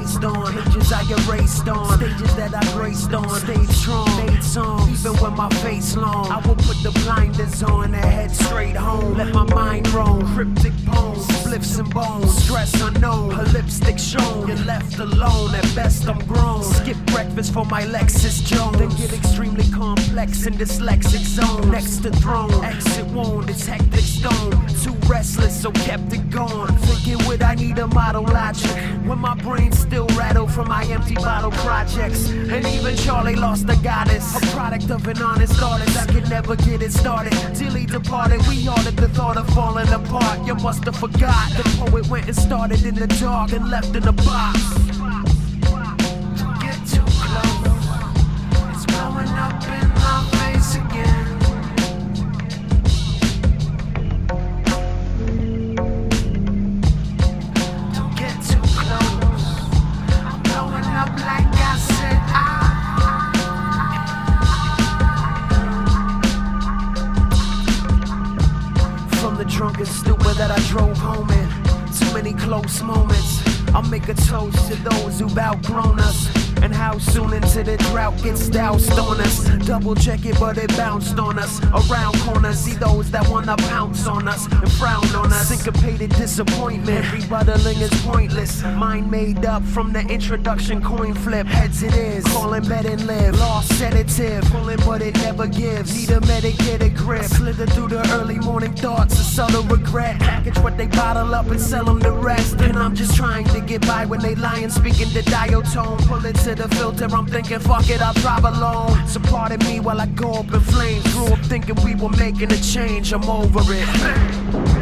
raised on, pages I erased on, stages that I graced on, stayed strong, made songs, even when my face long. I will put the blinders on and head straight home. Let my mind roam, cryptic poems, flips and bones, stress unknown, her lipstick shown. You're left alone, at best I'm grown. Skip breakfast for my Lexus Jones, then get extremely complex in dyslexic zone. Next to throne, exit won't, it's hectic stone. Too restless, so kept it going. Thinking would I need a model logic when my brain still rattled from my empty bottle projects. And even Charlie lost a goddess, a product of an honest artist. I could never get it started till he departed. We all at the thought of falling apart. You must have forgot the poet went and started in the dark and left in a box. Get too close, it's blowing up in my face again. Don't get too close, I'm blowing up like I said From the drunk and stupid that I drove home in, too many close moments. I'll make a toast to those who've outgrown us, and how soon into the drought gets doused on us. Double check it, but it bounced on us. Around corners, see those that wanna pounce on us and frown on us. Syncopated disappointment, rebuttaling is pointless. Mind made up from the introduction, coin flip. Heads it is, calling bed and live. Lost sedative, pulling but it never gives. Need a medicated grip. Slither through the early morning thoughts, a subtle regret. Package what they bottle up and sell them the rest. And I'm just trying to get by when they lying, speaking the diatone. Pull it to the filter, I'm thinking fuck it, I'll drive alone. So pardon me while I go up in flames. Grew up thinking we were making a change, I'm over it.